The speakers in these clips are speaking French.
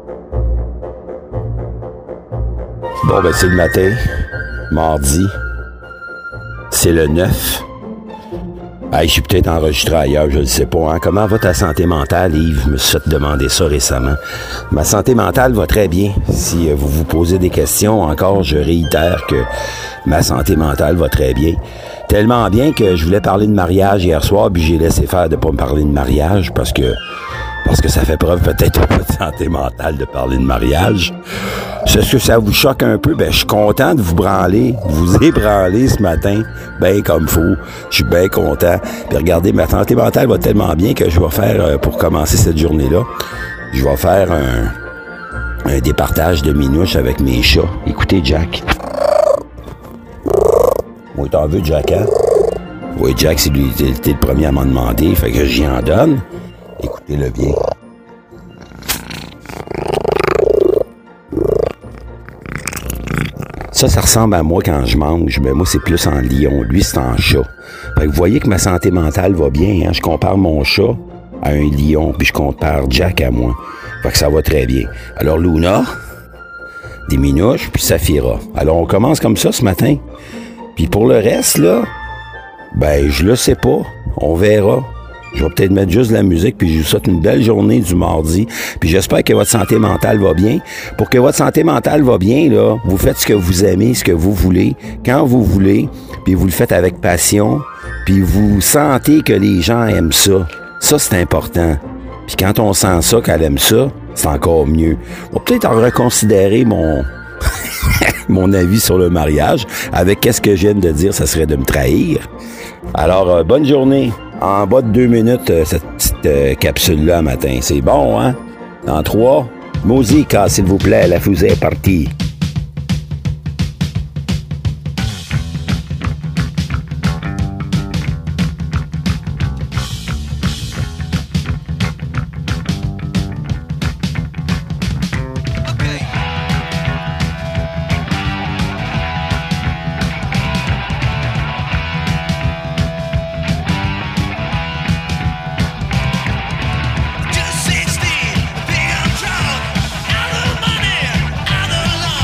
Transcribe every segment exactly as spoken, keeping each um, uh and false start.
Bon, ben c'est le matin, mardi, c'est le neuf. Hey, je suis peut-être enregistré ailleurs, je ne sais pas. Hein? Comment va ta santé mentale, Yves? Je me suis fait demander ça récemment. Ma santé mentale va très bien. Si vous vous posez des questions, encore, je réitère que ma santé mentale va très bien. Tellement bien que je voulais parler de mariage hier soir, puis j'ai laissé faire de pas me parler de mariage parce que parce que ça fait preuve peut-être pas de santé mentale de parler de mariage. Est-ce que ça vous choque un peu? Ben, je suis content de vous branler, vous ébranler ce matin, ben comme faut. Je suis bien content. Puis regardez, ma santé mentale va tellement bien que je vais faire, euh, pour commencer cette journée-là, je vais faire un, un départage de minouches avec mes chats. Écoutez, Jack. Oui, t'en veux, Jack, hein? Oui, Jack, c'est lui, t'es le premier à m'en demander, fait que j'y en donne. Écoutez-le bien. Ça, ça ressemble à moi quand je mange. Ben, moi, c'est plus en lion. Lui, c'est en chat. Fait que vous voyez que ma santé mentale va bien. Hein? Je compare mon chat à un lion, puis je compare Jack à moi. Fait que ça va très bien. Alors, Luna, des minouches, puis Saphira. Alors, on commence comme ça ce matin. Puis pour le reste, là, ben, je le sais pas. On verra. Je vais peut-être mettre juste de la musique, puis je vous souhaite une belle journée du mardi. Puis j'espère que votre santé mentale va bien. Pour que votre santé mentale va bien, là, vous faites ce que vous aimez, ce que vous voulez, quand vous voulez, puis vous le faites avec passion, puis vous sentez que les gens aiment ça. Ça, c'est important. Puis quand on sent ça, qu'elle aime ça, c'est encore mieux. On va peut-être en reconsidérer mon... mon avis sur le mariage. Avec qu'est-ce que je viens de dire, ça serait de me trahir. Alors, euh, bonne journée. En bas de deux minutes, euh, cette petite euh, capsule-là matin. C'est bon, hein? Dans trois, musique, s'il vous plaît, la fusée est partie. Just sixteen, big I'm drunk, out of money, out of love.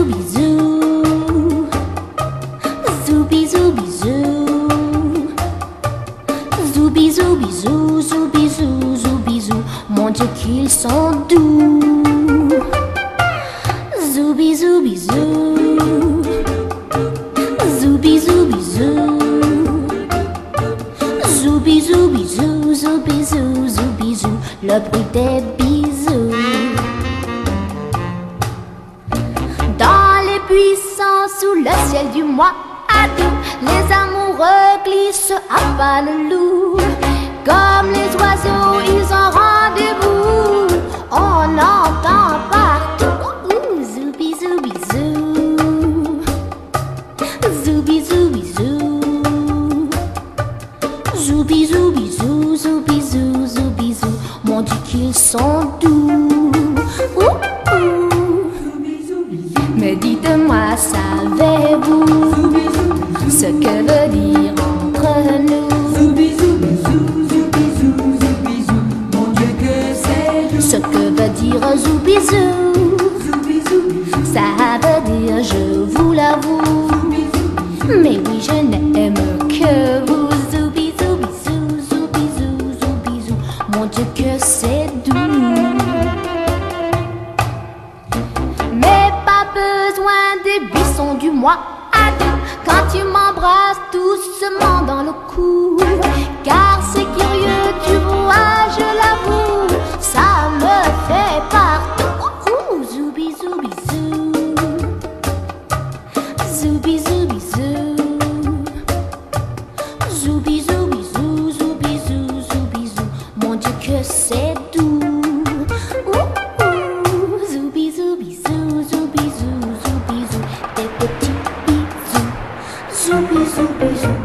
zoubi zou, zoubi zoubi zou, zoubi zoubi zou, zoubi zou, zoubi zou, mon Dieu qu'ils sont doux. Zoubi zoubi zou, zoubi zoubi zou, zoubi zoubi zou, zoubi zou, zoubi zou, le bruit des bisous. Dans les buissons sous le ciel du mois août, les amoureux glissent à pas le loup. Comme les oiseaux, ils ont rendez-vous. On entend partout ouh, zoubi zoubi zou, zoubi zoubi zou, zoubi zoubi zou, zoubi zou, zoubi zou, mon Dieu qu'ils sont doux. Ouh, ouh. Mais dites-moi, savez-vous ce que veut dire entre nous? Ce que veut dire zoubizou, ça veut dire je vous l'avoue. Mais oui, je n'aime que vous. Zoubizou, bisou, zoubizou, zoubizou, mon Dieu que c'est doux. Mais pas besoin des buissons du mois août quand tu m'embrasses doucement dans le cou. Car c'est curieux, tu vois, je l'avoue, ça me fait partout. Ouh, zoubi zoubi zou, zoubi zoubi zou, zoubi zoubi zou, zoubi zou, zoubi zou, mon Dieu que c'est doux. Ouh, ouh, zoubi zoubi zou, zoubi zou, zoubi zou, des petits bisous, zoubi zoubi zou.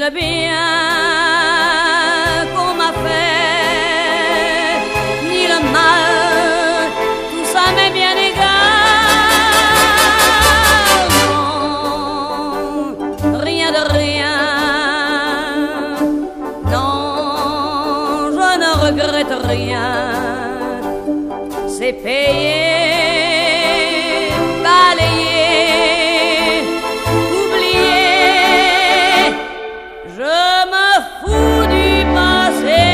le bien qu'on m'a fait, ni le mal, tout ça m'est bien égal. Non, rien de rien, non, je ne regrette rien. C'est payé, balayé, oublié. Je me fous du passé.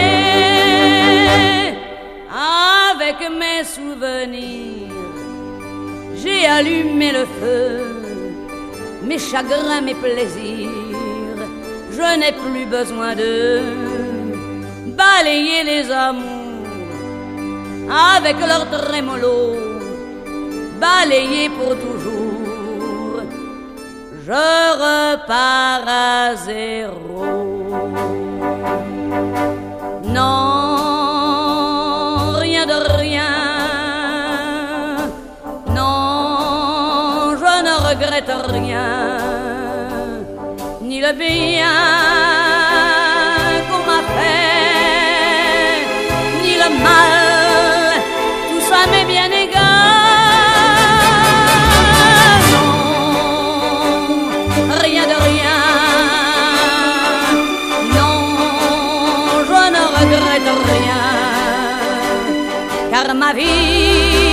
Avec mes souvenirs, j'ai allumé le feu. Mes chagrins, mes plaisirs, je n'ai plus besoin de balayer les amours avec leur trémolo, balayé pour toujours, je repars à zéro. Non, rien de rien, non, je ne regrette rien, ni le bien qu'on m'a fait, ni le mal, ça m'est bien égal. Non, rien de rien, non, je ne regrette rien, car ma vie